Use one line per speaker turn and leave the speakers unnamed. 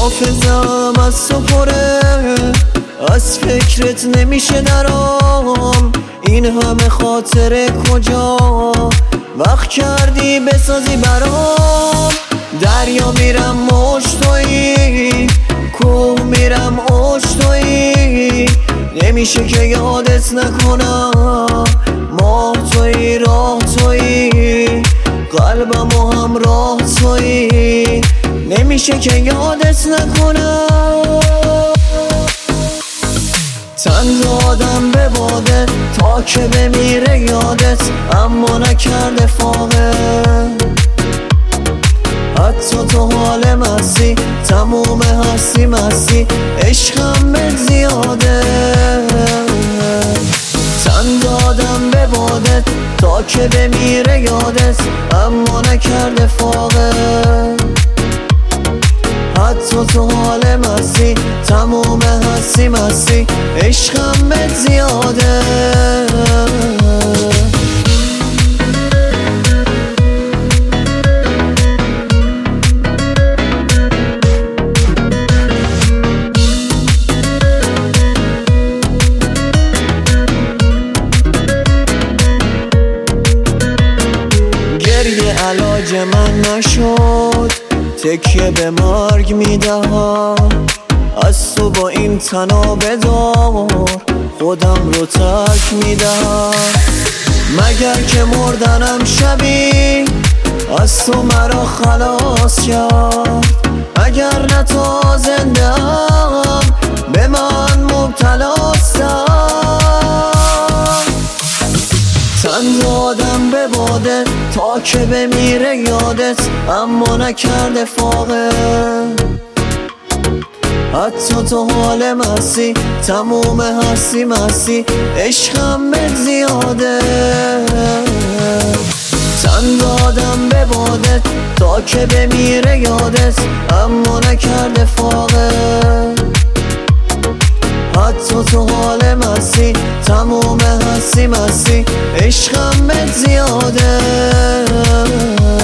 حافظم از تو پره، از فکرت نمیشه درام. این همه خاطره کجا وقت کردی بسازی برام. دریا میرم موج تویی، کوه میرم اوج تویی، نمیشه که یادت نکنم. ماه تویی راه تویی، قلبم و همراه تویی، نمیشه که یادت نکنم. تن دادم به باده تا که بمیره یادت، اما نکرده فاقه. حتی تو حال مستی، تموم هستی مستی، عشقم به زیاده. تن دادم به بادت تا که بمیره یادت، اما نکرده فاقه. حتی تو حال مستی، تموم هستی مستی، عشقم به زیاده. گریه علاج من نشد، تکیه به مرگ میدهم. از تو با این تناب دار خودم رو ترک میدم. مگر که مردنم شبی از تو مرا خلاص کرد. اگر نه تو زنده‌ام به من مبتلاستم. تن دادم به باده تا که بمیره یادت، اما نکرده فاقه. حتی تو حال مستی، تموم هستی مستی، عشقم به زیاده. تن دادم به بادت تا که بمیره یادت، اما نکرده فاقه. حتی تو حال مستی، تموم هستی مستی، عشقم به زیاده.